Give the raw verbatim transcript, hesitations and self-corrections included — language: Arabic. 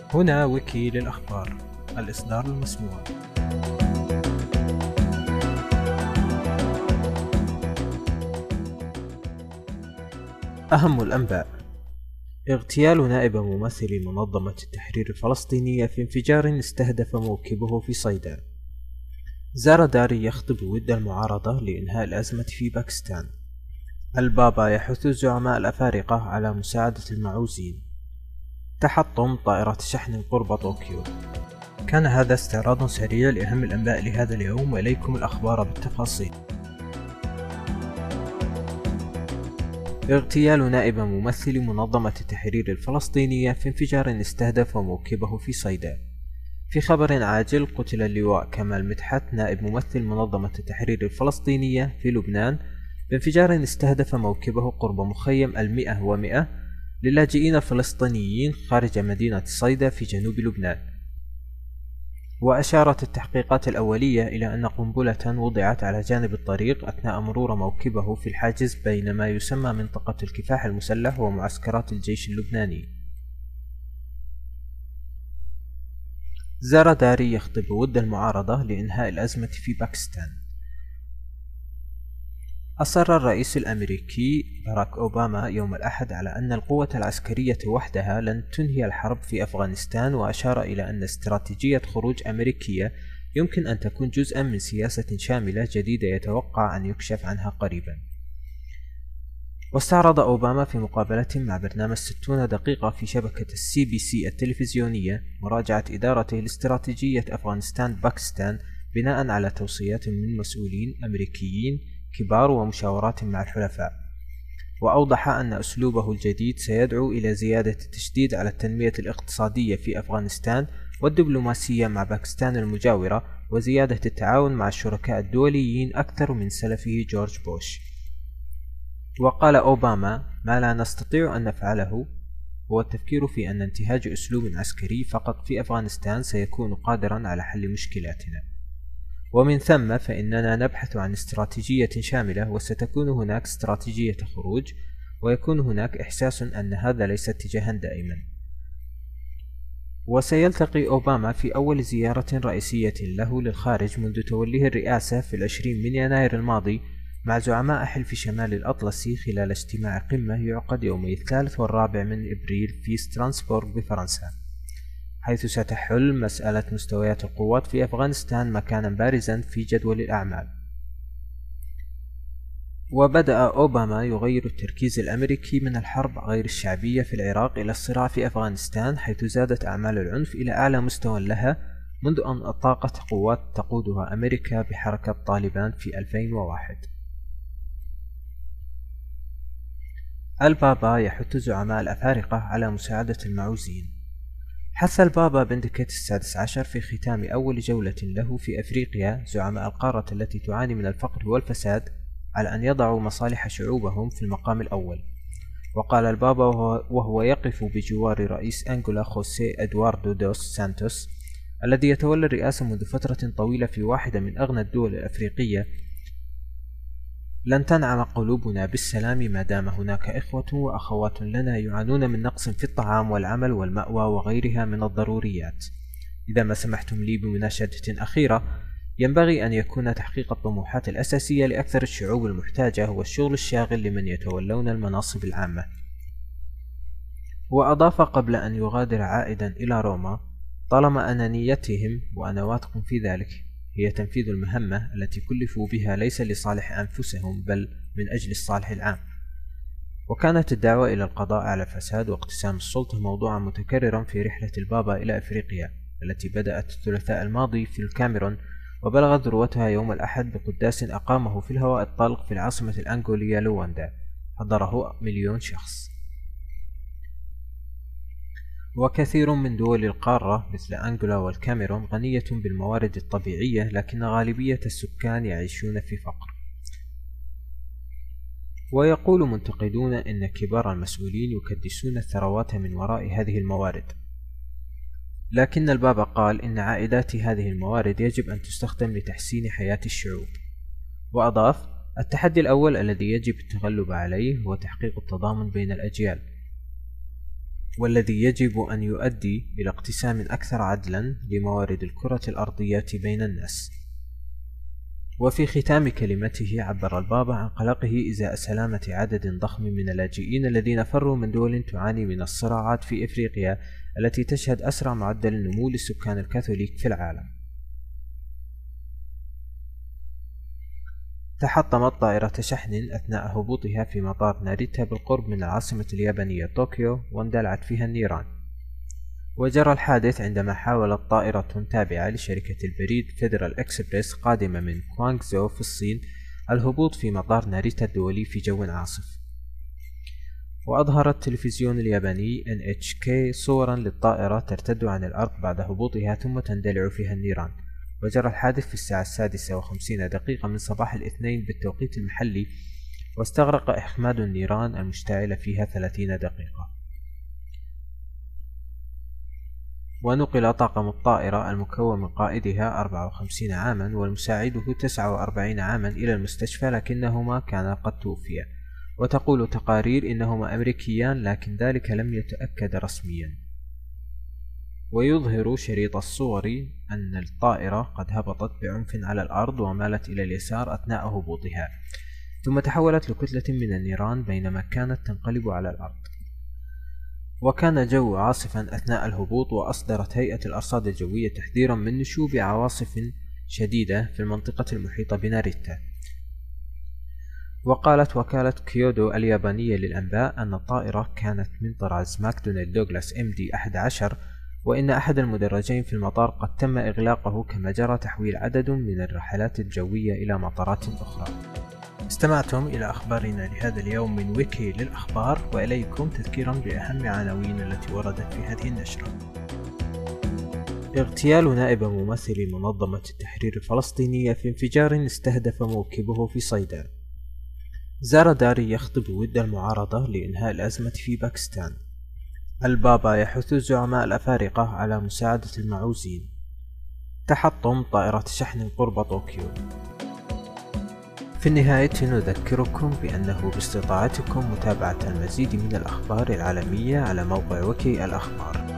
هنا ويكي للأخبار، الإصدار المسموع. أهم الأنباء: اغتيال نائب ممثل منظمة التحرير الفلسطينية في انفجار استهدف موكبه في صيدا. زرداري يخطب ود المعارضة لإنهاء الأزمة في باكستان. البابا يحث الزعماء الأفارقة على مساعدة المعوزين. تحطم طائرة شحن قرب طوكيو. كان هذا استعراض سريع لأهم الأنباء لهذا اليوم، وإليكم الأخبار بالتفاصيل. اغتيال نائب ممثل منظمة التحرير الفلسطينية في انفجار استهدف موكبه في صيدا. في خبر عاجل، قتل اللواء كمال مدحت نائب ممثل منظمة التحرير الفلسطينية في لبنان بانفجار استهدف موكبه قرب مخيم المئة ومئة للاجئين الفلسطينيين خارج مدينة صيدا في جنوب لبنان. وأشارت التحقيقات الأولية إلى أن قنبلة وضعت على جانب الطريق أثناء مرور موكبه في الحاجز بين ما يسمى منطقة الكفاح المسلح ومعسكرات الجيش اللبناني. زرداري يخطب ود المعارضة لإنهاء الأزمة في باكستان. أصر الرئيس الأمريكي باراك أوباما يوم الأحد على أن القوة العسكرية وحدها لن تنهي الحرب في أفغانستان، وأشار إلى أن استراتيجية خروج أمريكية يمكن أن تكون جزءا من سياسة شاملة جديدة يتوقع أن يكشف عنها قريبا. واستعرض أوباما في مقابلة مع برنامج ستون دقيقة في شبكة السي بي سي التلفزيونية مراجعة إدارته لاستراتيجية أفغانستان باكستان بناء على توصيات من مسؤولين أمريكيين كبار ومشاورات مع الحلفاء. وأوضح أن أسلوبه الجديد سيدعو إلى زيادة التشديد على التنمية الاقتصادية في أفغانستان والدبلوماسية مع باكستان المجاورة، وزيادة التعاون مع الشركاء الدوليين أكثر من سلفه جورج بوش. وقال أوباما: ما لا نستطيع أن نفعله هو التفكير في أن انتهاج أسلوب عسكري فقط في أفغانستان سيكون قادرا على حل مشكلاتنا، ومن ثم فإننا نبحث عن استراتيجية شاملة، وستكون هناك استراتيجية خروج، ويكون هناك إحساس أن هذا ليس اتجاها دائما. وسيلتقي أوباما في أول زيارة رئيسية له للخارج منذ توليه الرئاسة في العشرين من يناير الماضي مع زعماء حلف شمال الأطلسي خلال اجتماع قمة يعقد يومي الثالث والرابع من إبريل في ستراسبورغ بفرنسا، حيث ستحل مسألة مستويات القوات في أفغانستان مكانا بارزا في جدول الأعمال. وبدأ أوباما يغير التركيز الأمريكي من الحرب غير الشعبية في العراق إلى الصراع في أفغانستان، حيث زادت أعمال العنف إلى أعلى مستوى لها منذ أن أطلقت قوات تقودها أمريكا بحركة طالبان في ألفين وواحد. البابا يحث زعماء الأفارقة على مساعدة المعوزين. حث البابا بنديكت السادس عشر في ختام أول جولة له في أفريقيا زعماء القارة التي تعاني من الفقر والفساد على أن يضعوا مصالح شعوبهم في المقام الأول. وقال البابا وهو يقف بجوار رئيس أنغولا خوسيه إدواردو دوس سانتوس الذي يتولى الرئاسة منذ فترة طويلة في واحدة من أغنى الدول الأفريقية: لن تنعم قلوبنا بالسلام ما دام هناك إخوة وأخوات لنا يعانون من نقص في الطعام والعمل والمأوى وغيرها من الضروريات. إذا ما سمحتم لي بمناشدة أخيرة، ينبغي أن يكون تحقيق الطموحات الأساسية لأكثر الشعوب المحتاجة هو الشغل الشاغل لمن يتولون المناصب العامة. وأضاف قبل أن يغادر عائدا إلى روما: طالما أن نيتهم وأنا واثق في ذلك هي تنفيذ المهمة التي كلفوا بها ليس لصالح أنفسهم بل من أجل الصالح العام. وكانت الدعوة إلى القضاء على الفساد واقتسام السلطة موضوعا متكررا في رحلة البابا إلى أفريقيا التي بدأت الثلاثاء الماضي في الكاميرون، وبلغت ذروتها يوم الأحد بقداس أقامه في الهواء الطلق في العاصمة الأنغولية لواندا، حضره مليون شخص. وكثير من دول القارة مثل أنغولا والكاميرون غنية بالموارد الطبيعية، لكن غالبية السكان يعيشون في فقر. ويقول منتقدون إن كبار المسؤولين يكدسون الثروات من وراء هذه الموارد، لكن البابا قال إن عائدات هذه الموارد يجب أن تستخدم لتحسين حياة الشعوب. وأضاف: التحدي الأول الذي يجب التغلب عليه هو تحقيق التضامن بين الأجيال. والذي يجب أن يؤدي إلى اقتسام أكثر عدلا لموارد الكرة الأرضية بين الناس. وفي ختام كلمته عبر البابا عن قلقه إزاء سلامة عدد ضخم من اللاجئين الذين فروا من دول تعاني من الصراعات في إفريقيا التي تشهد أسرع معدل نمو للسكان الكاثوليك في العالم. تحطمت طائرة شحن أثناء هبوطها في مطار ناريتا بالقرب من العاصمة اليابانية طوكيو واندلعت فيها النيران. وجرى الحادث عندما حاولت طائرة تابعة لشركة البريد فيدرال إكسبريس قادمة من كوانغزو في الصين الهبوط في مطار ناريتا الدولي في جو عاصف. وأظهر التلفزيون الياباني إن إتش كي صورا للطائرة ترتد عن الأرض بعد هبوطها ثم تندلع فيها النيران. وجرى الحادث في الساعة السادسة وخمسين دقيقة من صباح الاثنين بالتوقيت المحلي، واستغرق إخماد النيران المشتعلة فيها ثلاثين دقيقة. ونقل طاقم الطائرة المكون من قائدها أربعة وخمسين عاما والمساعده تسعة وأربعين عاما إلى المستشفى، لكنهما كانا قد توفيا. وتقول تقارير إنهما أمريكيان، لكن ذلك لم يتأكد رسميا. ويظهر شريط الصور أن الطائرة قد هبطت بعنف على الأرض ومالت إلى اليسار أثناء هبوطها، ثم تحولت لكتلة من النيران بينما كانت تنقلب على الأرض. وكان الجو عاصفا أثناء الهبوط، وأصدرت هيئة الأرصاد الجوية تحذيرا من نشوب عواصف شديدة في المنطقة المحيطة بناريتا. وقالت وكالة كيودو اليابانية للأنباء أن الطائرة كانت من طراز ماكدونالد دوغلاس إم دي أحد عشر، وإن أحد المدرجين في المطار قد تم إغلاقه، كما جرى تحويل عدد من الرحلات الجوية إلى مطارات أخرى. استمعتم إلى أخبارنا لهذا اليوم من ويكي للأخبار، وإليكم تذكيرا بأهم عناوين التي وردت في هذه النشرة. اغتيال نائب ممثل منظمة التحرير الفلسطينية في انفجار استهدف موكبه في صيدا. زارداري يخطب ود المعارضة لإنهاء الأزمة في باكستان. البابا يحث الزعماء الأفارقة على مساعدة المعوزين. تحطم طائرة شحن قرب طوكيو. في النهاية نذكركم بأنه باستطاعتكم متابعة المزيد من الأخبار العالمية على موقع ويكي الأخبار.